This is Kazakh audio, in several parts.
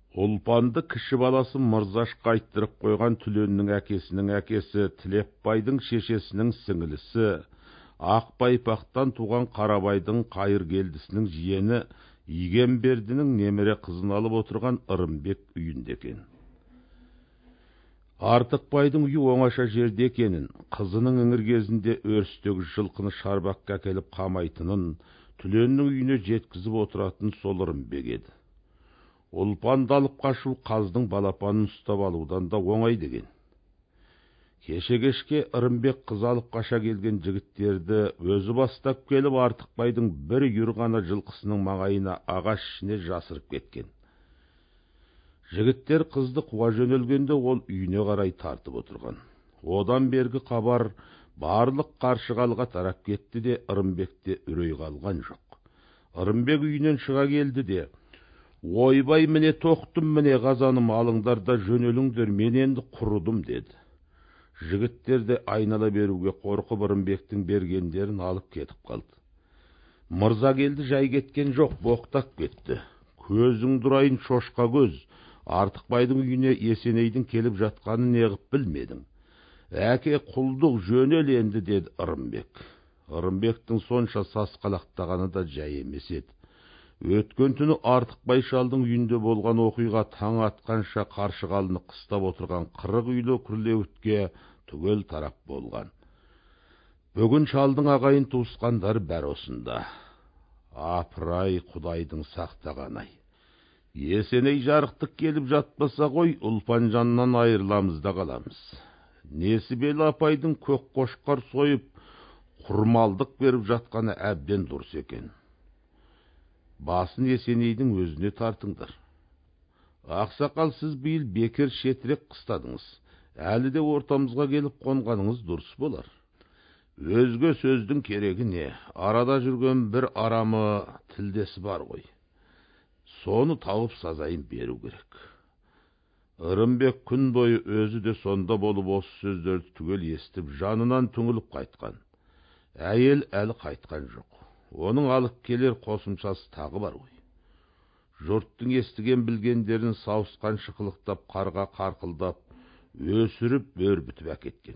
Ұлпанды кіші баласы Мырзашқа айттырып қойған Түленнің әкесінің әкесі, Тілепбайдың шешесінің сіңілісі, Ақбайпақтан туған Қарабайдың Қайыргелдісінің жиені Игенбердінің немере қызын алып отырған Ырымбек үйінде екен. Артықбайдың үйі оңаша жерде екенін, қызының іңір кезінде өрістегі жылқыны шарбаққа әкеліп қамайтынын, Түленнің үйіне жеткізіп отыратын сол Ырымбек еді. Ұлпанды алып қашу қаздың балапанын ұстап алудан да оңай деген. Кеше кешке Ырымбек қыз алып қаша келген жігіттерді өзі бастап келіп Артықбайдың бір үйір ғана жылқысының маңайына ағаш ішіне жасырып кеткен. Жігіттер қызды қуа жөнелгенде ол үйіне қарай тартып отырған. Одан бергі хабар барлық Қаршығалыға тарап кетті де Ырымбекте үрей қалған жоқ. Ырымбек үйінен шыға келді де: «Ойбай, міне тоқтым, міне қазаным, алыңдар да жөнеліңдер, мен енді құрыдым» деді. Жігіттер де айнала беруге қорқып Ырымбектің бергендерін алып кетіп қалды. Мырза келді жай кеткен жоқ, боқтап кетті. Көзің дұрайын, шошқа көз, Артықбайдың үйіне Есенейдің келіп жатқанын неғып білмедің? Әке, құлдық, жөнел енді, деді Ырымбек. Ырымбектің сонша сасқалақтағаны да жай емес еді. Өткен түні Артықбай шалдың үйінде болған оқиға таң атқанша Қаршығалыны қыстап отырған 40 үйлі күрлеуітке түгел тарап болған. Бүгін шалдың ағайын туысқандар бәр осында. Апырай, Құдайдың сақтаған-ай. Есеней жарықтық келіп жатпаса ғой, Ұлпан жанынан айырыламыз да қаламыз. Несібелі апайдың көк қошқар сойып, құрмалдық беріп жатқаны әбден дұрыс екен. Басын Есенейдің өзіне тартыңдар. Ақсақал, сіз биыл бекер шетірек қыстадыңыз. Әлі де ортамызға келіп қонғаныңыз дұрыс болар. Өзге сөздің керегі не? Арада жүрген бір арамы тілдесі бар ғой. Соны тауып сазайын беру керек. Ырымбек күн бойы өзі де сонда болып осы сөздерді түгел естіп, жанынан түңіліп қайтқан. Әйел әлі қайтқан жоқ. Оның алып келер қосымшасы тағы бар ғой. Жұрттың естіген білгендерін сауысқан шықылықтап, қарға қарқылдап, өсіріп өрбітіп әкеткен.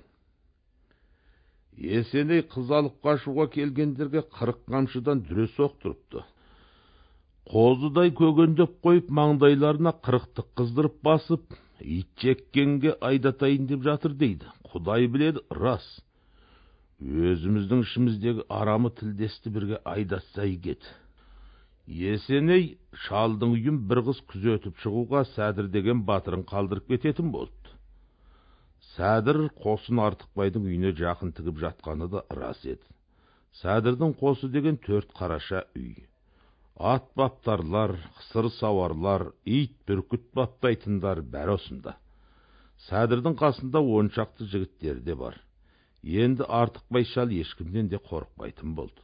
Есеней қыз алып қашуға келгендерге 40 қамшыдан дүре соқтырыпты. Қозыдай көгендеп қойып, маңдайларына 40-тық қыздырып басып, ит жеккенге айдатайын деп жатыр дейді. Құдай біледі, рас. Өзіміздің ішіміздегі арамы тілдесті бірге айдатса егеді. Есеней шалдың үйін бір қыз күзетіп шығуға Сәдір деген батырын қалдырып кететін болды. Сәдір қосын Артықбайдың үйіне жақын тігіп жатқаны да рас еді. Сәдірдің қосы деген 4 қараша үй. Ат баптарлар, қысыр сауарлар, ит бүркіт баптайтындар бәрі осында. Сәдірдің қасында 10 шақты жігіттері де бар. Енді Артықбай шал ешкімден де қорықпайтын болды.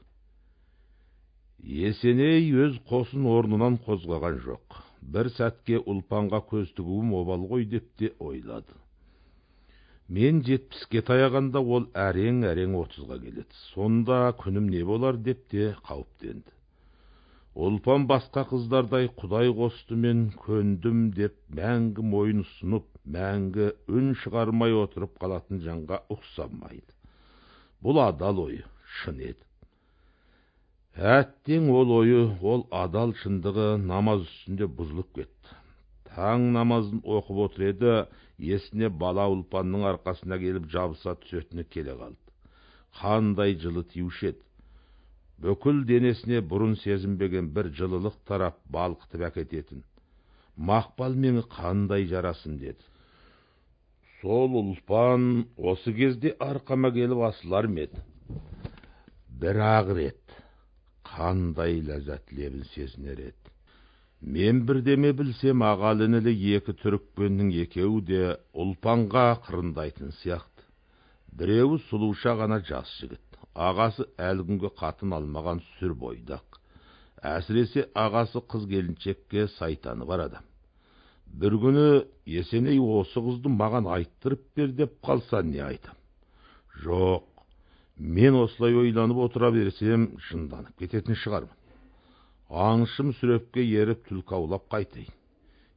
Есеней өз қосын орнынан қозғаған жоқ. Бір сәтке Ұлпанға көз тігуім обал ғой деп те ойлады. Мен 70-ке таяғанда ол әрең-әрең 30-ға келеді. Сонда күнім не болар деп те қауіптенді. Ұлпан басқа қыздардай Құдай қосты мен көндім деп мәңгі мойын ұсынып, мәңгі үн шығармай отырып қалатын жанға ұқсамайды. Бұл адал ойы, шын еді. Әттең ол ойы, ол адал шындығы намаз үстінде бұзылып кетті. Таң намазын оқып отыр еді, есіне бала Ұлпанның арқасына келіп жабыса түсетіні келе қалды. Қандай жылы тиюші еді. Бүкіл денесіне бұрын сезінбеген бір жылылық тарап балқытып әкететін. Мақпал мені қандай жарасын деді. Сол Ұлпан осы кезде арқама келіп асылар меді. Бір ағыр еді. Қандай ләззат лебін сезінер еді. Мен бірдеме білсем, ағалы-інілі 2 түрікпеннің екеуі де Ұлпанға қырындайтын сияқты. Біреуі сұлуша ғана жас жігіт. Ағасы әлі күнге қатын алмаған сүр бойдақ. Әсіресе ағасы қыз келіншекке сайтаны бар адам. Бір күні Есеней осы қызды маған айттырып бер деп қалса не айтам? Жоқ, мен осылай ойланып отыра берсем жынданып кететін шығармын. Аңшым сүрепке еріп түлкі аулап қайтайын.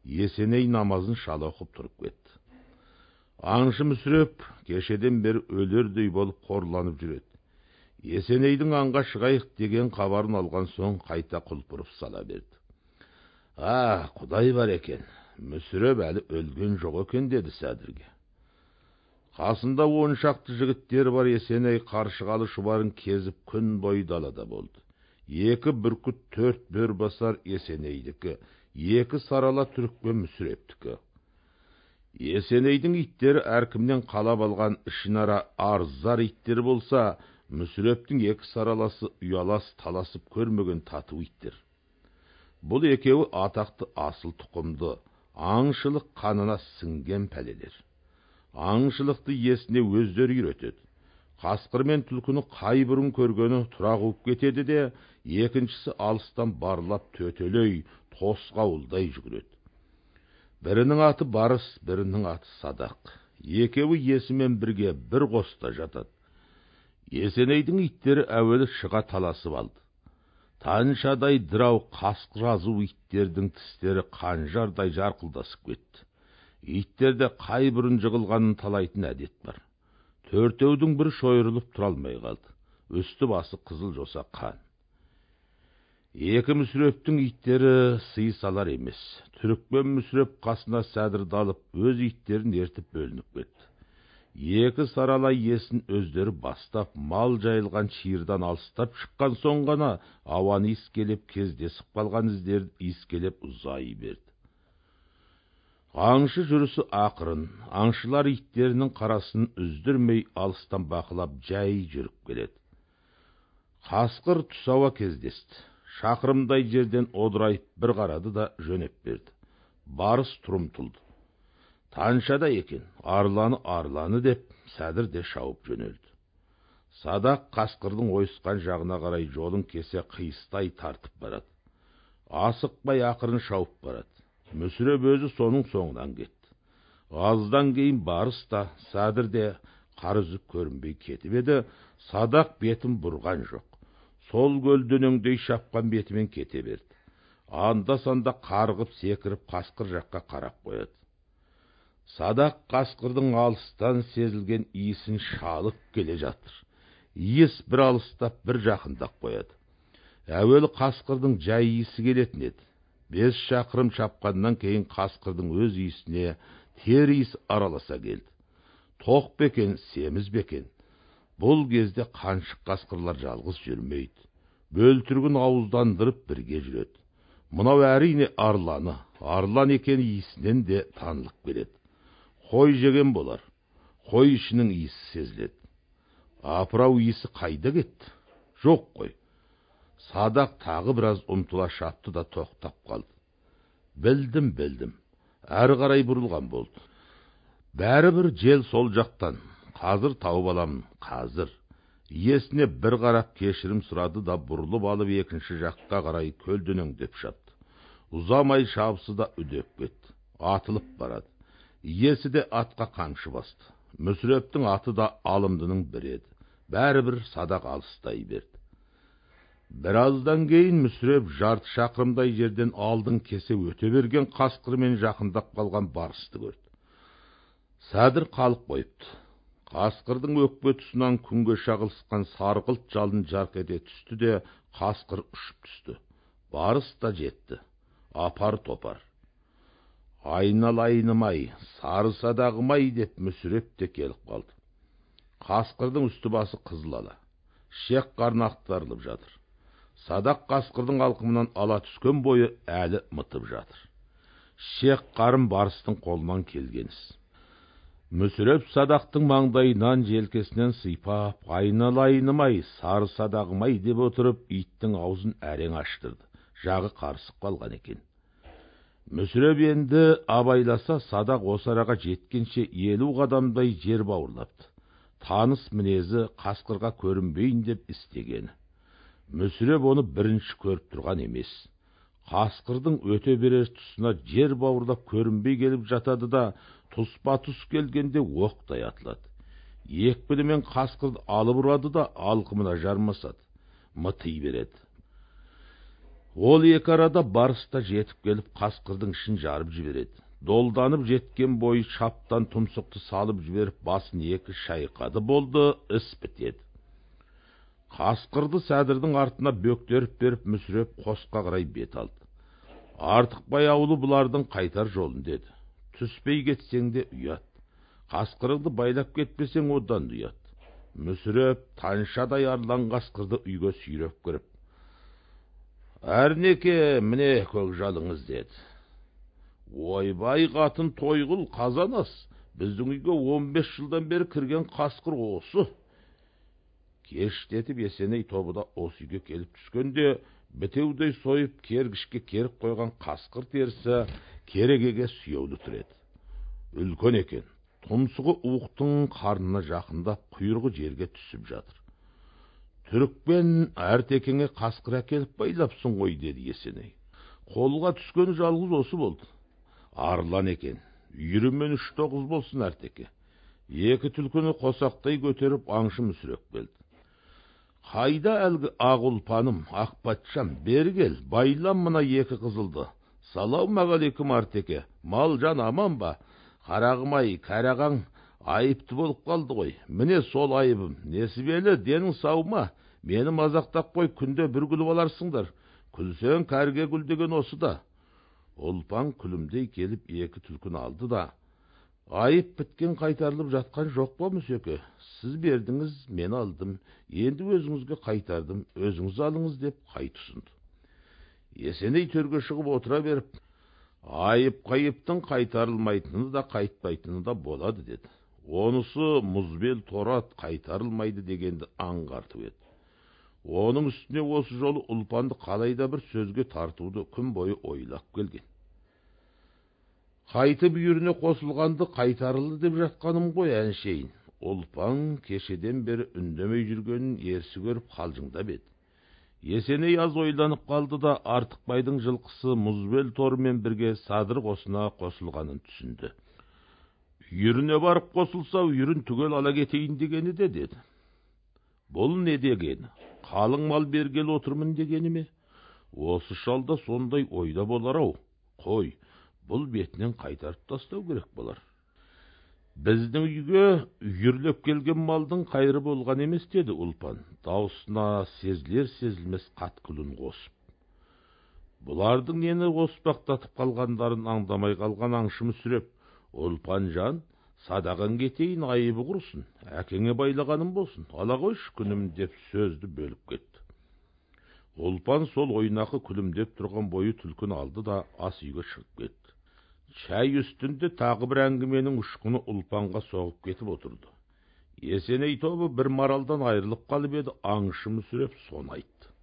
Есеней намазын шала оқып тұрып кетті. Аңшы Мүсіреп кешеден бері өлердей болып қорланып жүреді. Есенейдің аңға шығайық деген хабарын алған соң қайта құлпырып сала берді. Құдай бар екен, Мүсіреп әлі өлген жоқ екен, деді сәдірге. Қасында 10 шақты жігіттер бар. Есеней қаршығалы шұбарын кезіп күн бойы далада болды. 2 бүркіт 4 бөр басар Есенейдікі, 2 сарала түрікпен Мүсірептікі. Есенейдің иттері әркімнен қалап алған ішінара арзар иттер болса, Мүсірептің 2 сараласы ұялас таласып көрмеген тату иттер. Бұл екеуі атақты асыл тұқымды, аңшылық қанына сіңген пәлелер. Аңшылықты есіне өздері үйретеді. Қасқыр мен түлкіні қай бұрын көргені тұра қуып кетеді де, екіншісі алыстан барлап төтелей, тосқауылдай жүгіреді. Бірінің аты Барыс, бірінің аты Садақ. Екеуі есімен бірге бір қоста жатады. Есенейдің иттері әуелі шыға таласып алды. Таншадай дырау қасқыр азу иттердің тістері қанжардай жарқылдасып кетті. Иттерде қай бұрын жығылғанын талайтын әдет бар. Төртеудің бір шойырылып тұра алмай қалды. Үсті басы қызыл жоса қан. 2 Мүсірептің иттері сый салар емес. Түрікпен Мүсіреп қасына сәдірді алып, өз иттерін ертіп бөлініп кетті. 2 саралай есін өздері бастап, мал жайылған шиырдан алыстап шыққан соң ғана ауаны искелеп, кездесіп қалған іздерді искелеп ұзай берді. Аңшы жүрісі ақырын, аңшылар иттерінің қарасын үздірмей алыстан бақылап жай жүріп келеді. Қасқыр тұсауа кездесті. Шақырымдай жерден одырайып бір қарады да жөнеп берді. Барыс тұрымтылды. Таншада екен, арланы деп сәдір де шауып жөнелді. Садақ қасқырдың ойысқан жағына қарай жолын кесе қиыстай тартып барады. Асықпай ақырын шауып барады. Мүсіреп өзі соның соңынан кетті. Аздан кейін Барыс та, сәдір де қар үзіп көрінбей кетіп еді, Садақ бетін бұрған жоқ. Сол көлденеңдей шапқан бетімен кете берді. Анда-санда қарғып секіріп қасқыр жаққа қарап қояды. Садақ қасқырдың алыстан сезілген иісін шалып келе жатыр. Иіс бір алыстап бір жақындап қояды. Әуелі қасқырдың жай иісі келетін еді. 5 шақырым шапқаннан кейін қасқырдың өз иісіне тер иіс араласа келді. Тоқ бекен, семіз бекен. Бұл кезде қаншық қасқырлар жалғыз жүрмейді. Бөлтіргін ауыздандырып бірге жүреді. Мынау әрине арланы. Арлан екен иісінен де танылып келеді. Қой жеген болар. Қой ішінің иісі сезіледі. Апырау иісі қайда кетті? Жоқ қой. Садақ тағы біраз ұмтыла шапты да тоқтап қалды. Білдім. Әрі қарай бұрылған болды. Бәрібір жел сол жақтан. Қазір тауып аламын, қазір. Иесіне бір қарап кешірім сұрады да бұрылып алып екінші жаққа қарай көлденеңдеп шапты. Ұзамай шабысы да үдеп кетті. Атылып барады. Иесі де атқа қамшы басты. Мүсірептің аты да алымдының бірі еді. Бәрібір Садақ алыстай берді. Біраздан кейін Мүсіреп жарты шақырымдай жерден алдын кесе өте берген қасқырмен жақындап қалған Барысты көрді. Сәдір қалып қойыпты. Қасқырдың өкпе тұсынан күнге шағылысқан сарғылт жалын жарқ ете түсті де қасқыр ұшып түсті. Барыс та жетті. Апар топар. Айналайыным-ай, сары Садағым-ай деп Мүсіреп те келіп қалды. Қасқырдың үсті басы қызыл ала. Шек қарны ақтарылып жатыр. Садақ қасқырдың алқымынан ала түскен бойы әлі мытып жатыр. Шек қарын Барыстың қолынан келгеніз. Мүсіреп Садақтың маңдайынан желкесінен сыйпап, айналайыным-ай, сары Садағым-ай деп отырып, иттің аузын әрең аштырды. Жағы қарысып қалған екен. Мүсіреп енді абайласа Садақ осы араға жеткенше 50 қадамдай жер бауырлапты. Таныс мінезі қасқырға көрінбейін деп істегені. Мүсіреп оны бірінші көріп тұрған емес. Қасқырдың өте берер тұсына жер бауырлап көрінбей келіп жатады да, тұспа тұс келгенде оқтай атылады. Екпінімен қасқырды алып ұрады да алқымына жармасады. Мыти береді. Ол екі арада барыста жетіп келіп қасқырдың ішін жарып жібереді. Долданып жеткен бойы шаптан тұмсықты салып жіберіп басын екі шайқады болды, іс бітеді. Қасқырды сәдірдің артына бөктеріп беріп мүсіреп қосқа қарай бет алды. Артықбай аулы бұлардың қайтар жолын деді. Түспей кетсең де ұят. Қасқырыңды байлап кетпесең одан ұят. Мүсіреп таншадай арлан қасқырды үйге сүйреп кіріп, әрнеке міне көкжалыңыз деді. Ойбай қатын тойғыл қазанас, біздің үйге 15 жылдан бері кірген қасқыр осы. Кештетіп Есеней тобы да осы үйге келіп түскенде, бітеудей сойып кергішке керіп қойған қасқыр терісі керегеге сүйеулі тұр еді. Үлкен екен, тұмсығы уықтың қарнына жақында, құйрығы жерге түсіп жатыр. Түрікпен әртекеңе қасқыр әкеліп байлапсың ғой, деді Есеней. Қолға түскен жалғыз осы болды. Арлан екен, үйірімен 3-9 болсын әртеке. Екі түлкіні қосақтай көтеріп аңшы мүсіреп келді. Қайда әлгі ақ ұлпаным, ақ патшам, бері кел, байлам мына екі қызылды. Салаумағалейкум әртеке, мал жан аман ба? Қарағым-ай, кәрағаң айыпты болып қалды ғой. Міне сол айыбым. Несібелі, денің сау ма? Мені мазақтап қой, күнде бір күліп аларсыңдар. Күлсең кәрге күл деген осы да. Ұлпан күлімдей келіп екі түлкіні алды да, айып біткен қайтарылып жатқан жоқ па мүсеке? Сіз бердіңіз, мен алдым, енді өзіңізге қайтардым, өзіңіз алыңыз деп қайт ұсынды. Есеней төрге шығып отыра беріп, айып-қайыптың қайтарылмайтыны да қайтпайтыны да болады деді. Онысы мұзбел торат қайтарылмайды дегенді аңғартып еді. Оның үстіне осы жолы Ұлпанды қалайда бір сөзге тартуды күн бойы ойлап келген. Қайтып үйіріне қосылғанды қайтарылды деп жатқаным ғой әншейін. Ұлпан кешеден бері үндемей жүргенін ерсі көріп қалжыңдап еді. Есеней аз ойланып қалды да Артықбайдың жылқысы мұзбел торымен бірге садыр қосына қосылғанын түсінді. Үйіріне барып қосылса, үйірін түгел ала кетейін дегені де деді. Бұл не дегені? Қалың мал бергел отырмын дегені ме? Осы шалда сондай ойда болар-ау. Қой, бұл бетінен қайтарып тастау керек болар. Біздің үйге үйірлеп келген малдың қайры болған емес, деді Ұлпан, даусына сезілер-сезілмес қатқылын қосып. Бұлардың нені оспақтатып қалғандарын аңдамай қалған аңшы мүсіреп, Ұлпан жан, садағын кетейін, айыбы құрсын, әкеңе байлағаным болсын, ала қойшы күнім деп сөзді бөліп кетті. Ұлпан сол ойнақы күлімдеп тұрған бойы түлкіні алды да ас үйге шығып кетті. Шай үстінде тағы бір әңгіменің ұшқыны Ұлпанға соғып кетіп отырды. Есеней тобы бір маралдан айырылып қалып еді, аңшы мүсіреп соны айтты.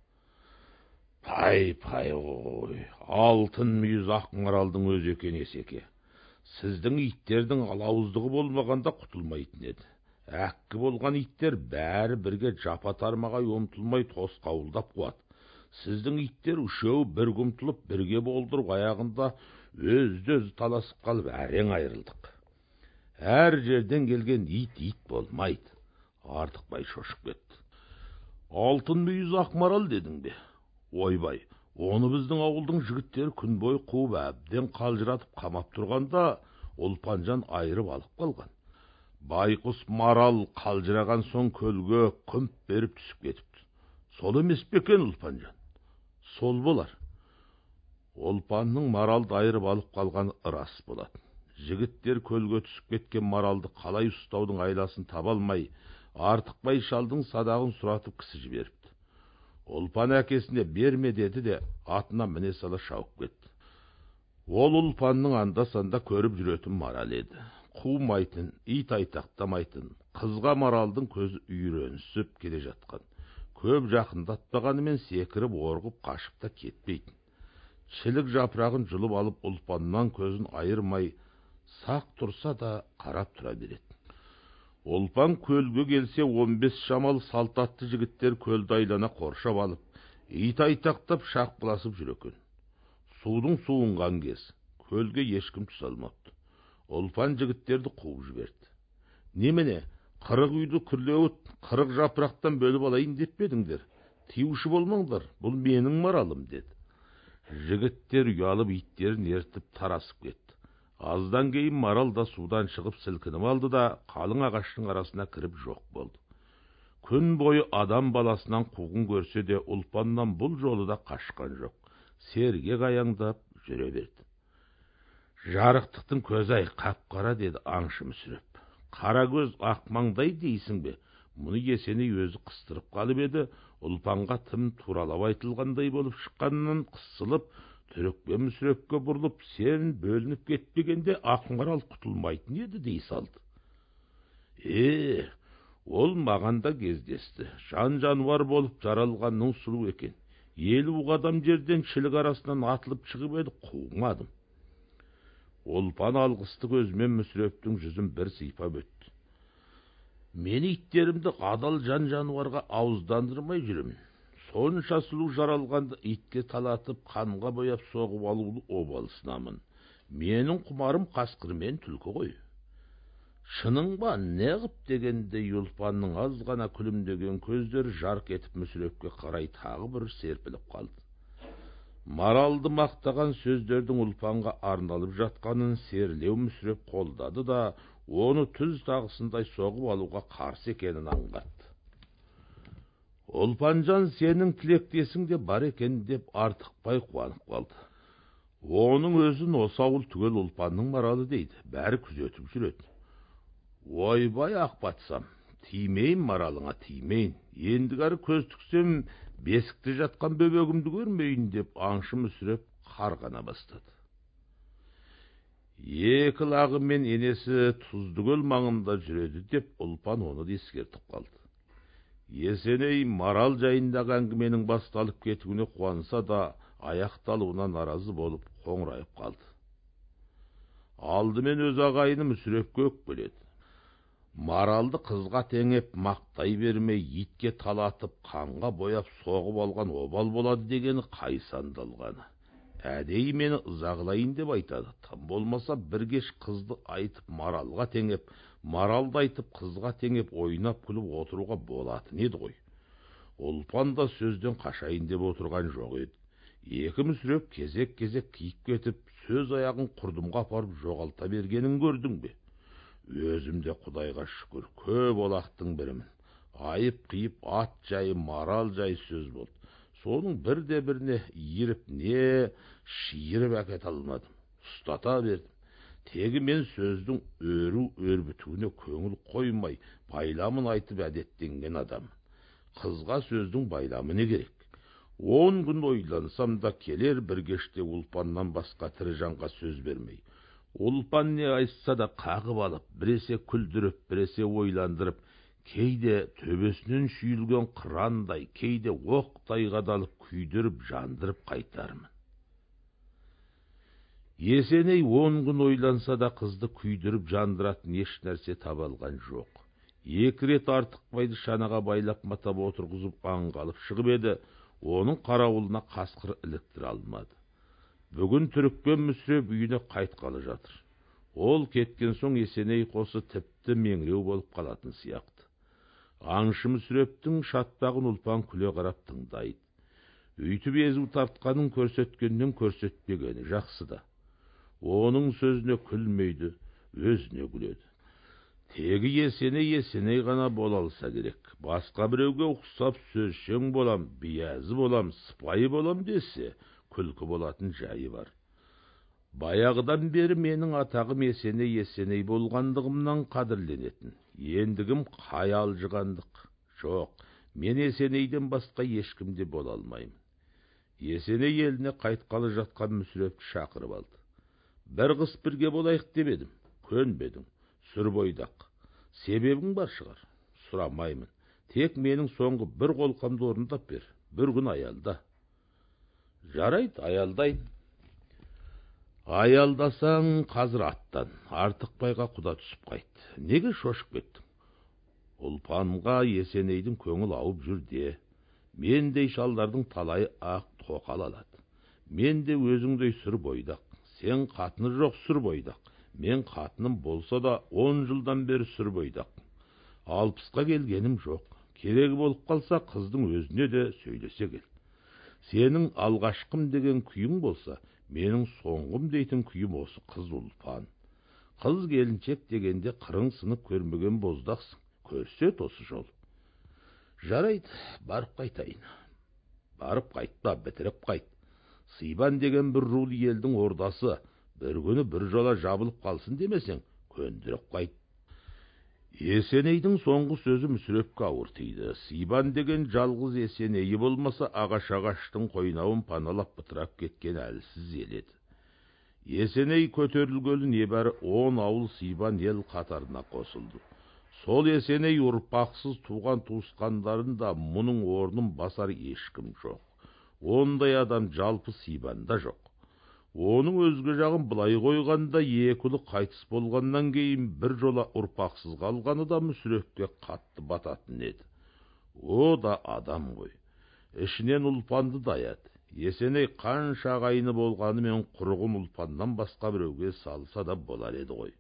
Пай ой, алтын мүйіз ақ маралдың өзі екен Есеке. Сіздің иттердің алауыздығы болмағанда құтылмайтын еді. Әккі болған иттер бәрі бірге жапа тармағай ұмтылмай тосқауылдап қуады. Сіздің иттер үшеуі бір құмтылып бірге болдырып аяғында өзді-өзі таласып қалып әрең айырылдық. Әр жерден келген ит болмайды. Артықбай шошып кетті. Алтын мүйіз ақ марал дедің бе? Ойбай, оны біздің ауылдың жігіттері күн бойы қуып әбден қалжыратып қамап тұрғанда, Ұлпанжан айырып алып қалған. Байқұс марал қалжыраған соң көлге күмп беріп түсіп кетіпті. Сол емес пе екен Ұлпанжан? Сол болар. Ұлпанның маралды айырып алып қалғаны рас болады. Жігіттер көлге түсіп кеткен маралды қалай ұстаудың айласын таба алмай, Артықбай шалдың садағын сұратып кісі жіберіпті. Ұлпан әкесіне берме деді де атына міне сала шауып кетті. Ол Ұлпанның анда-санда көріп жүретін марал еді. Қумайтын, ит айтақтамайтын, қызға маралдың көзі үйренісіп келе жатқан. Көп жақындатпағанымен секіріп орғып қашып та кетпейтін. Шілік жапырағын жұлып алып Ұлпаннан көзін айырмай, сақ тұрса да қарап тұра береді. Ұлпан көлге келсе 15 шамал салтатты жігіттер көлді айлана қоршап алып, ит айтақтап шақпыласып жүр екен. Судың суынған кез, көлге ешкім түсе алмапты. Ұлпан жігіттерді қуып жіберді. Немене, 40 үйді күрлеуіт, 40 жапырақтан бөліп алайын деп едіңдер? Тиюші болмаңдар, бұл менің маралым, деді. Жігіттер ұялып иттерін ертіп тарасып кетті. Аздан кейін марал да судан шығып сілкініп алды да қалың ағаштың арасына кіріп жоқ болды. Күн бойы адам баласынан қуғын көрсе де ұлпаннан бұл жолы да қашқан жоқ. Сергек аяңдап жүре берді. Жарықтықтың көзі қап-қара, деді аңшы мүсіреп. Қара көз ақмаңдай дейсің бе? Мұны Есеней өзі қыстырып қалып еді. Ұлпанға тым туралап айтылғандай болып шыққанынан қысылып, Түрікпен мүсірепке бұрылып, сен бөлініп кетпегенде ақмарал құтылмайтын еді дей салды. Ол маған да кездесті. Жан-жануар болып жаралғанның сұлу екен. Елу қадам жерден шілік арасынан атылып шығып еді, қуғымадым. Ұлпан алғысты көзімен мүсірептің жүзін бір сипап өтті. Мен иттерімді адал жан-жануарға ауыздандырмай жүремін. Сонша сұлу жаралғанды итке талатып, қанға бояп соғып алулы обалсынамын. Менің құмарым қасқыр мен түлкі ғой. Шының ба, не ғып дегендей Ұлпанның аз ғана күлімдеген көздері жарқ етіп мүсірепке қарай тағы бір серпіліп қалды. Маралды мақтаған сөздердің Ұлпанға арналып жатқанын серлеу мүсіреп қолдады да, оны түз тағысындай соғып алуға қарсы екенін аңғартты. Ұлпанжан, сенің тілектесің де бар екен деп артықпай қуанып қалды. Оның өзін осы ауыл түгел Ұлпанның маралы дейді, бәрі күзетіп жүреді. Ойбай ақпатсам, тимейін маралыңа, тимейін. Ендігәрі көз тіксем, бесікте жатқан бөбегімді көрмейін деп аңшы мүсіреп қарғана бастады. Екі лағы мен енесі Тұздыкөл маңында жүреді деп Ұлпан оны ескертіп қалды. Есеней марал жайындағы әңгіменің басталып кетуіне қуанса да, аяқталуына наразы болып қоңырайып қалды. Алдымен өз ағайыны мүсірепке өкпеледі. Маралды қызға теңеп мақтай бермей, итке талатып, қанға бояп соғып алған обал болады дегені қай сандалғаны. Әдейі мені ызағылайын деп айтады. Тым болмаса бір кеш қызды айтып маралға теңеп, маралды айтып қызға теңеп ойнап күліп отыруға болатын еді ғой. Ұлпан да сөзден қашайын деп отырған жоқ еді. Екі мүсіреп кезек-кезек киіп кетіп, сөз аяғын құрдымға апарып жоғалта бергенін көрдің бе? Өзімде Құдайға шүкір көп олақтың бірімін. Айып қиып ат жайы, марал жайы сөз болды. Соның бірде-біріне иіріп не шиырып әкете алмадым. Ұстата бердім. Тегі мен сөздің өрбітуіне көңіл қоймай, байламын айтып әдеттенген адам. Қызға сөздің байламы не керек? 10 күн ойлансам да келер бір кеште Ұлпаннан басқа тірі жанға сөз бермей. Ұлпан не айтса да қағып алып, біресе күлдіріп, біресе ойландырып, кейде төбесінен шүйілген қырандай, кейде оқтай қадалып, күйдіріп, жандырып қайтармын. Есеней 10 күн ойланса да қызды күйдіріп жандыратын еш нәрсе таба алған жоқ. Екі рет Артықбайды шанаға байлап матап отырғызып аңғалып шығып еді, оның қарауылына қасқыр іліктіре алмады. Бүгін Түрікпен мүсіреп үйіне қайтқалы жатыр. Ол кеткен соң Есеней қосы тіпті меңіреу болып қалатын сияқты. Аңшы мүсірептің шатпағын Ұлпан күле қарап тыңдайды. Үйтіп езу тартқанын көрсеткеннен көрсетпегені жақсы да. Оның сөзіне күлмейді, өзіне күледі. Тегі Есеней ғана бола алса керек. Басқа біреуге ұқсап сөзшең болам, биязы болам, сыпайы болам десе, күлкі болатын жайы бар. Баяғыдан бері менің атағым Есеней болғандығымнан қадірленетін. Ендігім қай алжығандық? Жоқ, мен Есенейден басқа ешкімде бола алмаймын. Есеней еліне қайтқалы жатқан мүсірепті шақырып алды. Бір қыс бірге болайық деп едім, көнбедің, сүр бойдақ. Себебің бар шығар, сұрамаймын. Тек менің соңғы бір қолқамды орындап бер, бір күн аялда. Жарайды, аялдайын. Аялдасаң қазір аттан, Артықбайға құда түсіп қайт. Неге шошып кеттің? Ұлпанға Есенейдің көңіл ауып жүр де. Мендей шалдардың талайы ақ тоқал алады. Мен де өзіңдей сүр бойдақ. Сен қатыны жоқ сүр бойдақ. Мен қатыным болса да 10 жылдан бері сүр бойдақ. 60-қа келгенім жоқ. Керегі болып қалса қыздың өзіне де сөйлесе кел. Сенің алғашқым деген күйің болса, менің соңғым дейтін күйім осы қыз Ұлпан. Қыз келіншек дегенде қырың сынып көрмеген боздақсың. Көрсет осы жол. Жарайды, барып қайтайын. Барып қайтпа, бітіріп қайт. Сибан деген бір рулы елдің ордасы, бір күні бір жола жабылып қалсын демесең, көндіріп қайт. Есенейдің соңғы сөзі Мүсірепке ауыр тиді. Сибан деген жалғыз Есенейі болмаса, ағаштың қойнауын паналап бытырап кеткен әлсіз ел еді. Есеней көтерілгелі небәрі 10 ауыл Сибан ел қатарына қосылды. Сол Есеней ұрпақсыз туған туысқандарын да мұның орнын басар ешкім жоқ. Ондай адам жалпы Сибанда жоқ. Оның өзге жағын былай қойғанда, екі ұлы қайтыс болғаннан кейін бір жола ұрпақсыз қалғаны да Мүсірепке қатты бататын еді. О да адам ғой. Ішінен Ұлпанды даяды. Есеней қанша ағайыны болғанымен құрығын Ұлпаннан басқа біреуге салса да болар еді ғой.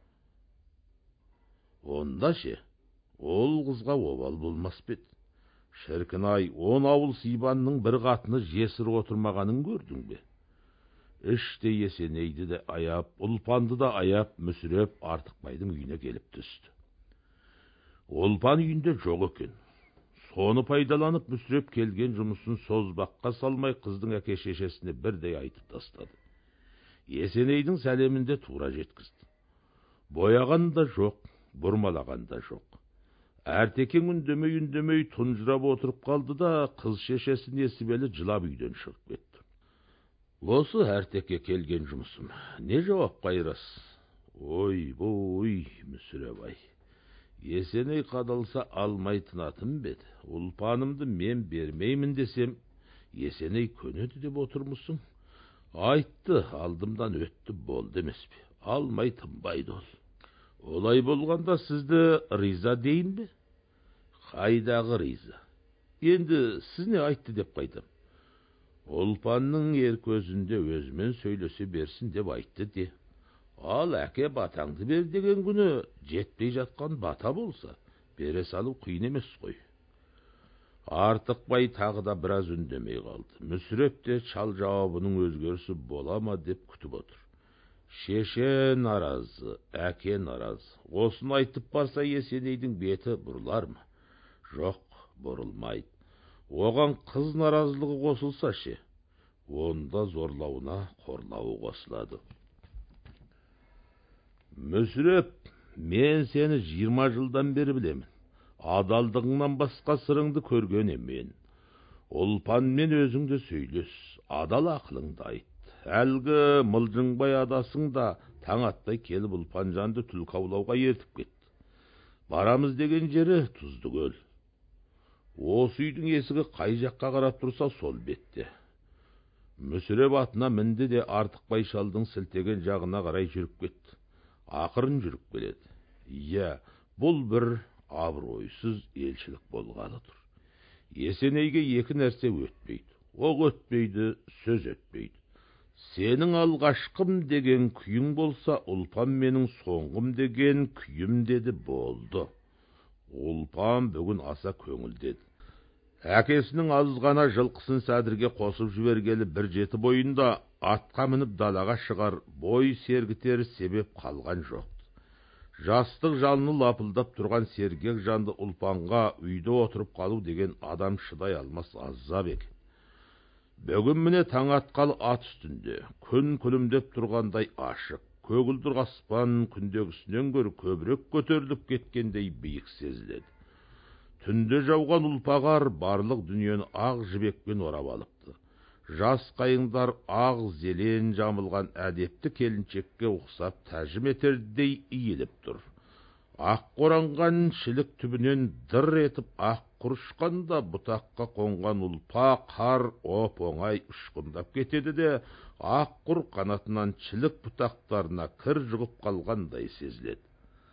Онда ше, ол қызға обал болмас па еді? Шіркін-ай, 10 ауыл Сибанның бір қатыны жесір отырмағанын көрдің бе? Іште Есенейді де аяп, Ұлпанды да аяп, Мүсіреп Артықбайдың үйіне келіп түсті. Ұлпан үйінде жоқ екен. Соны пайдаланып, Мүсіреп келген жұмысын созбаққа салмай, қыздың әке-шешесіне бірдей айтып тастады. Есенейдің сәлемінде тура жеткізді. Бояған да жоқ, бұрмалаған да жоқ. Әртекең үндемей тұнжырап отырып қалды да, қыз шешесі несібелі жылап үйден шығып кетті. Осы әртекке келген жұмысым. Не жауап қайырас? Ой, Мүсіреп-ай. Есеней қадалса алмай тынатын беді. Ұлпанымды мен бермеймін десем, Есеней көнеді деп отырмысың? Айтты, алдымдан өтті, болды емес пе? Алмай тынбайды ол. Олай болғанда сізді риза дейін бе? Қайдағы риза? Енді сіз не айтты деп қайтам? Ұлпанның ер көзінде өзімен сөйлесе берсін деп айтты де. Ал әке батаңды бер деген күні жетпей жатқан бата болса, бере салу қиын емес қой. Артықбай тағы да біраз үндемей қалды. Мүсіреп те шал жауабының өзгерісі бола ма деп күтіп отыр. Шеше наразы, әке наразы. Осыны айтып барса Есенейдің беті бұрылар ма? Жоқ, бұрылмайды. Оған қыз наразылығы қосылса ше, онда зорлауына қорлауы қосылады. Мүсіреп, мен сені 20 жылдан бері білемін. Адалдығыңнан басқа сырыңды көрген емен. Ұлпанмен өзіңді сөйлес, адал ақылыңды айт. Әлгі мылжыңбай адасың да таң аттай келіп Ұлпанжанды түлкі аулауға ертіп кетті. Барамыз деген жері Тұзды көл. Осы үйдің есігі қай жаққа қарап тұрса сол бетте. Мүсіреп атына мінді де Артықбай шалдың сілтеген жағына қарай жүріп кетті. Ақырын жүріп келеді. Иә, бұл бір абыройсыз елшілік болғалы тұр. Есенейге екі нәрсе өтпейді. Оқ өтпейді, сөз өтпейді. Сенің алғашқым деген күйің болса, Ұлпан менің соңғым деген күйім деді, болды. Ұлпан бүгін аса көңілдеді. Әкесінің азғана жылқысын сәдірге қосып жібергелі бір жеті бойында атқа мініп далаға шығар бой сергітер себеп қалған жоқ. Жастық жалыны лапылдап тұрған сергек жанды Ұлпанға үйде отырып қалу деген адам шыдай алмас азап екен. Бүгін міне таң атқалы ат үстінде, күн күлімдеп тұрғандай ашық, көгілдір аспан күндегісінен гөрі көбірек көтеріліп кеткендей биік сезіледі. Түнде жауған ұлпағар барлық дүниені ақ жібекпен орап алыпты. Жас қайыңдар ақ зелен жамылған әдепті келіншекке ұқсап тәжім етердей иіліп тұр. Ақ қоранған шілік түбінен дыр етіп ақ құрышқанда бұтаққа қонған ұлпа қар оп-оңай ұшқындап кетеді де, ақ құр қанатынан шілік бұтақтарына кір жұғып қалғандай сезіледі.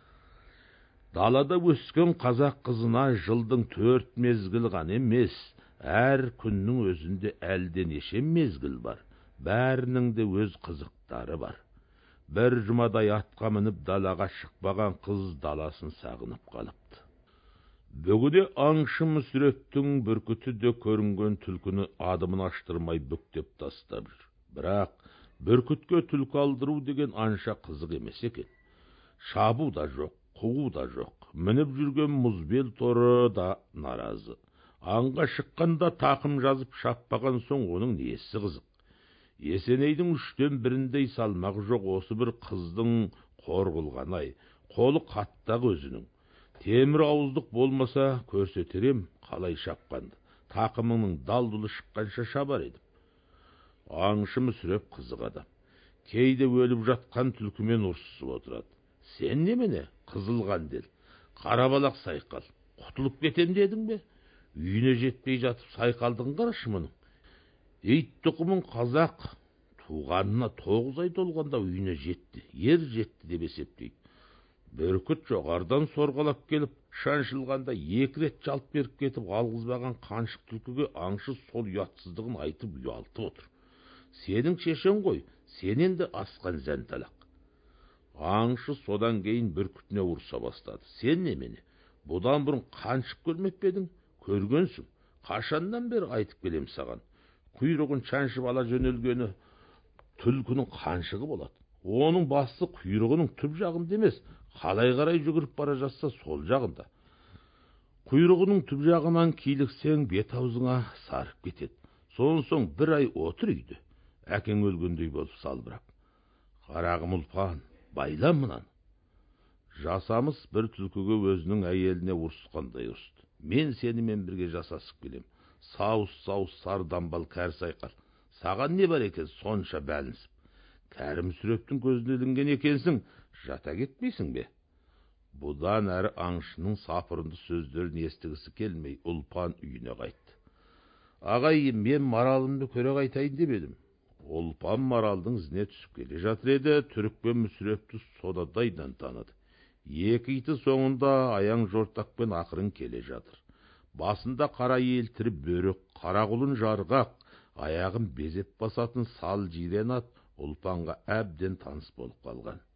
Далада өскен қазақ қызына жылдың 4 мезгіл ғана емес, әр күннің өзінде әлденеше мезгіл бар. Бәрінің де өз қызықтары бар. Бір жұмадай атқа мініп далаға шықпаған қыз даласын сағынып қалыпты. Бөгіде аңшы мүсірептің бүркіті де көрінген түлкіні адымын аштырмай бүктеп тастап жүр. Бірақ бүркітке түлкі алдыру деген анша қызық емес екен. Шабу да жоқ, қуу да жоқ. Мініп жүрген мұзбел торы да наразы. Аңға шыққанда тақым жазып шаппаған соң оның несі қызық. Есенейдің 1/3 салмақ жоқ осы бір қыздың қор қылған-ай, қолы қаттақ өзінің. Темір ауыздық болмаса көрсетерем қалай шапқанды. Тақымының далдылы шыққанша шабар едім. Аңшы мүсіреп қызық адам. Кейде өліп жатқан түлкімен ұрсысып отырады. Сен немене? Қызыл қандел. Қарабалақ сайқал. Құтылып кетем дедің бе? Үйіне жетпей жатып сайқалдың қарашы мұның. Ит тұқымын қазақ туғанына 9 ай толғанда үйіне жетті. Ер жетті деп есептейді. Бүркіт жоғардан сорғалап келіп, шаншылғанда 2 рет жалт беріп кетіп алғызбаған қаншық түлкіге аңшы сол ұятсыздығын айтып ұялтып отыр. Сенің шешен ғой, сен енді асқан зәнталақ. Аңшы содан кейін бүркітіне ұрса бастады. Сен немене? Бұдан бұрын қаншық көрмеп пе едің? Көргенсің. Қашаннан бері айтып келем саған. Құйрығын шаншып ала жөнелгені түлкінің қаншығы болады. Оның басы құйрығының түп жағында емес, қалай қарай жүгіріп бара жатса сол жағында. Құйрығының түп жағынан киліксең бет аузыңа сарып кетеді. Соң 1 ай отыр үйде. Әкең өлгендей болып салбырап. Қарағым ұлпан, байла мұнан. Жасамыс бір түлкіге өзінің әйеліне ұрысқандай ұрысты. Мен сенімен бірге жасасып келем. Сауыс сар дамбал кәрі сайқал. Саған не бар екен сонша бәлінсіп? Кәрім сүрептің көзіне ілінген екенсің, жата кетпейсің бе? Бұдан әрі аңшының сапырынды сөздерін естігісі келмей, Ұлпан үйіне қайтты. Ағай, мен маралымды көре қайтайын деп едім. Ұлпан маралдың ізіне түсіп келе жатыр еді, түрікпен мүсірепті содадайдан таныды. 2 иті соңында аяң жортақпен ақырын келе жатыр. Басында қара елтірі бөрік, қара құлын жарғақ, аяғын безеп басатын сал жирен ат Ұлпанға әбден таныс болып қалған.